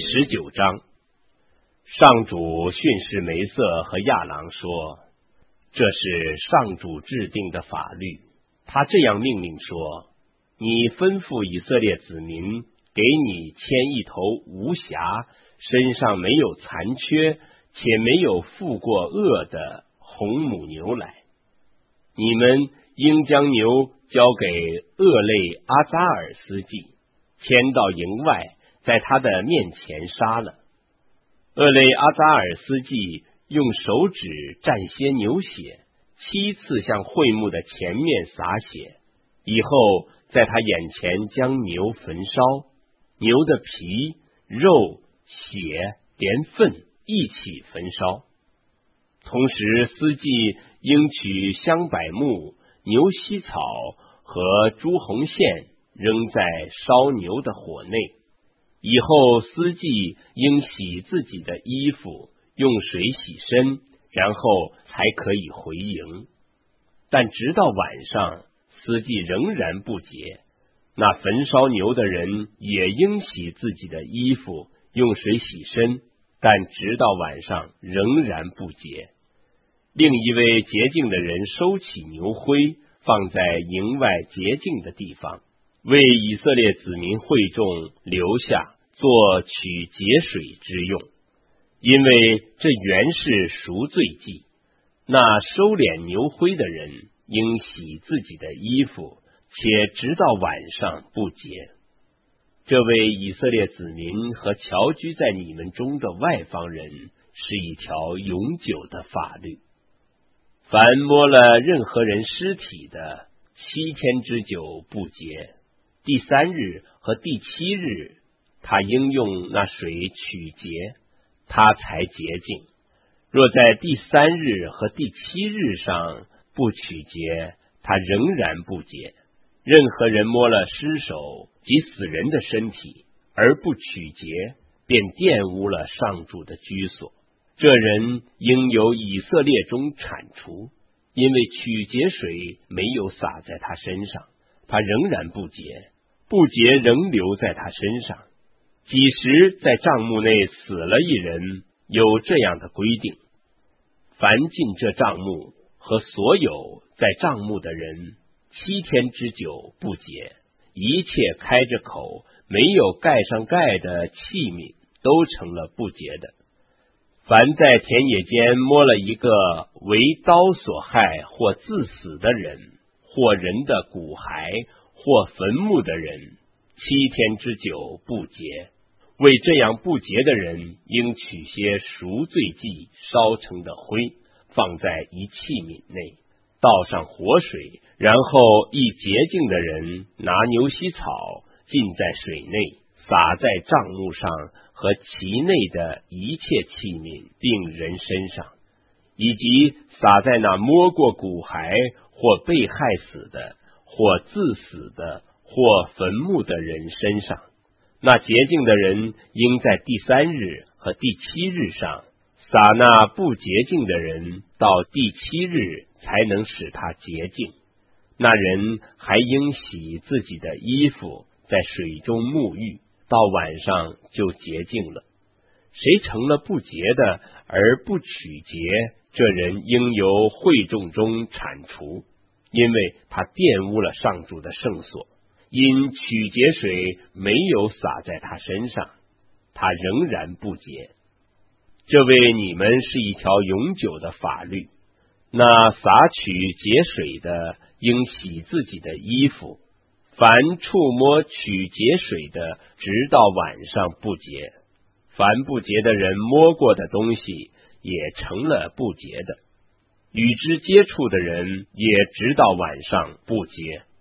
19章，上主训示梅瑟和亚郎说，这是上主制定的法律。他这样命令说，你吩咐以色列子民，给你牵一头无瑕、身上没有残缺且没有负过恶的红母牛来。你们应将牛交给厄类阿扎尔司祭，牵到营外，在他的面前杀了。厄类阿扎尔司祭用手指蘸些牛血，7次向会幕的前面洒血，以后在他眼前将牛焚烧，牛的皮、肉、血连粪一起焚烧。同时司祭应取香柏木、牛膝草和朱红线扔在烧牛的火内。以后司祭应洗自己的衣服，用水洗身，然后才可以回营。但直到晚上，司祭仍然不洁，那焚烧牛的人也应洗自己的衣服，用水洗身，但直到晚上仍然不洁。另一位洁净的人收起牛灰，放在营外洁净的地方，为以色列子民会众留下做取节水之用，因为这原是赎罪祭。那收敛牛灰的人应洗自己的衣服，且直到晚上不洁。这位以色列子民和侨居在你们中的外邦人是一条永久的法律。凡摸了任何人尸体的7天之久不洁，第3日和第7日他应用那水取洁，他才洁净。若在第3日和第7日上不取洁，他仍然不洁。任何人摸了尸首及死人的身体而不取洁，便玷污了上主的居所，这人应由以色列中铲除，因为取洁水没有洒在他身上，他仍然不洁，不洁仍留在他身上。几时在帐幕内死了一人，有这样的规定：凡进这帐幕和所有在帐幕的人7天之久不洁，一切开着口没有盖上盖的器皿都成了不洁的。凡在田野间摸了一个为刀所害或自死的人，或人的骨骸，或坟墓的人，7天之久不洁。为这样不洁的人，应取些赎罪祭烧成的灰，放在一器皿内，倒上活水，然后一洁净的人拿牛膝草浸在水内，洒在帐幕上和其内的一切器皿并人身上，以及洒在那摸过骨骸或被害死的，或自死的，或坟墓的人身上。那洁净的人应在第3日和第7日上洒那不洁净的人，到第7日才能使他洁净。那人还应洗自己的衣服，在水中沐浴，到晚上就洁净了。谁成了不洁的而不取洁，这人应由会众中铲除，因为他玷污了上主的圣所。因取洁水没有洒在他身上，他仍然不洁。这为你们是一条永久的法律。那洒取洁水的应洗自己的衣服，凡触摸取洁水的直到晚上不洁。凡不洁的人摸过的东西也成了不洁的，与之接触的人也直到晚上不洁。